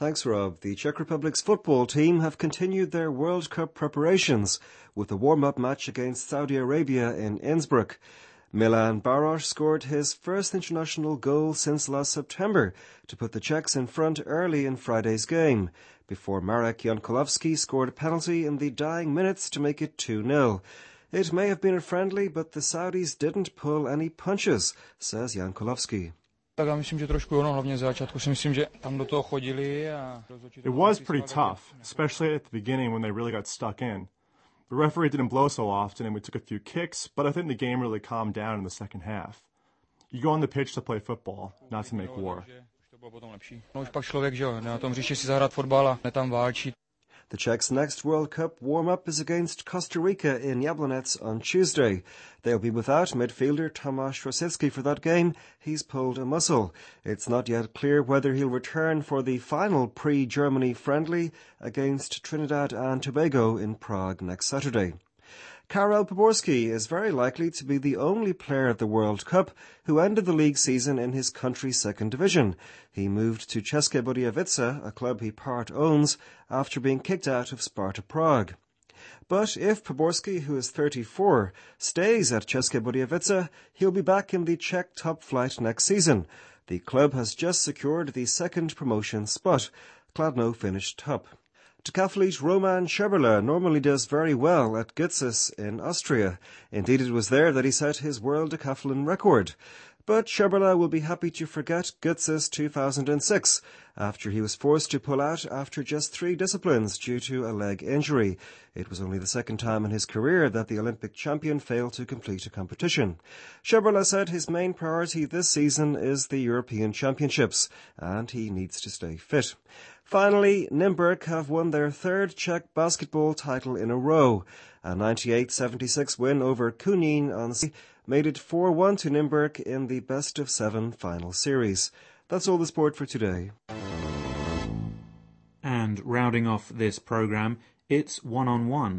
Thanks, Rob. The Czech Republic's football team have continued their World Cup preparations with a warm-up match against Saudi Arabia in Innsbruck. Milan Baroš scored his first international goal since last September to put the Czechs in front early in Friday's game, before Marek Jankulovski scored a penalty in the dying minutes to make it 2-0. It may have been a friendly, but the Saudis didn't pull any punches, says Jankulovski. It was pretty tough, especially at the beginning when they really got stuck in. The referee didn't blow so often and we took a few kicks, but I think the game really calmed down in the second half. You go on the pitch to play football, not to make war. The Czechs' next World Cup warm-up is against Costa Rica in Jablonec on Tuesday. They'll be without midfielder Tomáš Rosický for that game. He's pulled a muscle. It's not yet clear whether he'll return for the final pre-Germany friendly against Trinidad and Tobago in Prague next Saturday. Karel Poborský is very likely to be the only player at the World Cup who ended the league season in his country's second division. He moved to České Budějovice, a club he part owns, after being kicked out of Sparta Prague. But if Poborský, who is 34, stays at České Budějovice, he'll be back in the Czech top flight next season. The club has just secured the second promotion spot. Kladno finished top. Decathlete Roman Šebrle normally does very well at Gützes in Austria. Indeed, it was there that he set his world decathlon record. But Šebrle will be happy to forget Gützes 2006, after he was forced to pull out after just 3 disciplines due to a leg injury. It was only the second time in his career that the Olympic champion failed to complete a competition. Šebrle said his main priority this season is the European Championships, and he needs to stay fit. Finally, Nymburk have won their third Czech basketball title in a row. A 98-76 win over Kunin on made it 4-1 to Nymburk in the best-of-7 final series. That's all the sport for today. And rounding off this programme, it's one-on-one